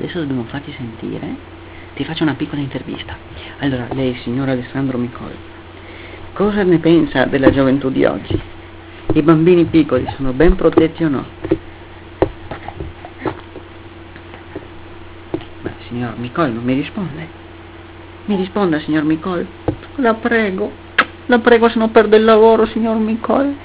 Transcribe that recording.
adesso dobbiamo farti sentire, ti faccio una piccola intervista. Allora, lei, signor Alessandro Micol, cosa ne pensa della gioventù di oggi? I bambini piccoli sono ben protetti o no? Ma signor Micol non mi risponde. Mi risponda, signor Micol. La prego, se no perde il lavoro, signor Micol.